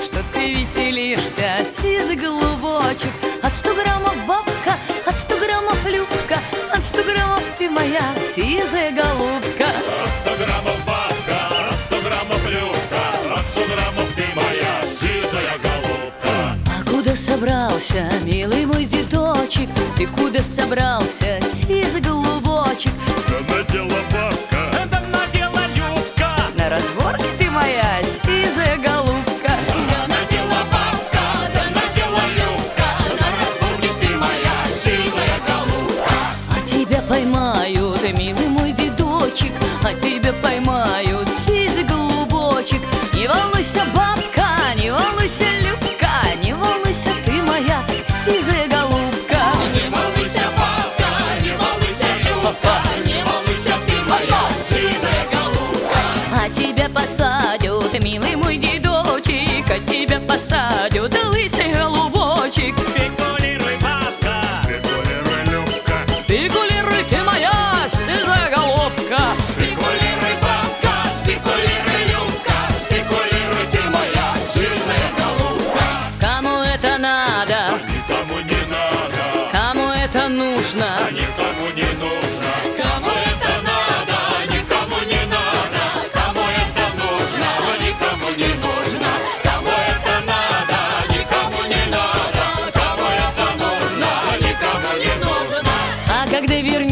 что ты веселишься, сизый голубочек. От 100 граммов бабка, от 100 граммов Любка, от 100 граммов ты моя сизая голубка. От 100 граммов бабка, от 100 граммов Любка, от 100 граммов ты моя сизая голубка. А куда собрался, милый мой дедочек? Ты куда собрался, сизый голубочек? Да надела бабка, да надела Любка, На разборке ты моя сизая голубка. да надела бабка, да надела Любка, на разборке ты моя сизая голубка. А тебя поймают, милый мой дедочек, а тебя поймают, сизый голубочек. Не волнуйся, бабка, не волнуйся, Любка, не волнуйся, ты моя сизая голубка. Не волнуйся, бабка, не волнуйся, Любка, не волнуйся, ты моя сизая голубка. А тебя посадят, милый мой дедочек, а тебя посадят, лысый голубочек. Спекулируй, бабка, спекулируй, Любка, Спекулируй, ты моя сизая голубка. спекулируй, бабка, спекулируй, Любка, спекулируй, ты моя сизая голубка. Кому это надо, Никому не надо, кому это нужно? никому не нужно. Кому это надо, никому не надо. Кому это нужно, никому не нужно. Кому это надо, никому не надо. Кому это нужно, никому не нужно. А когда вернешь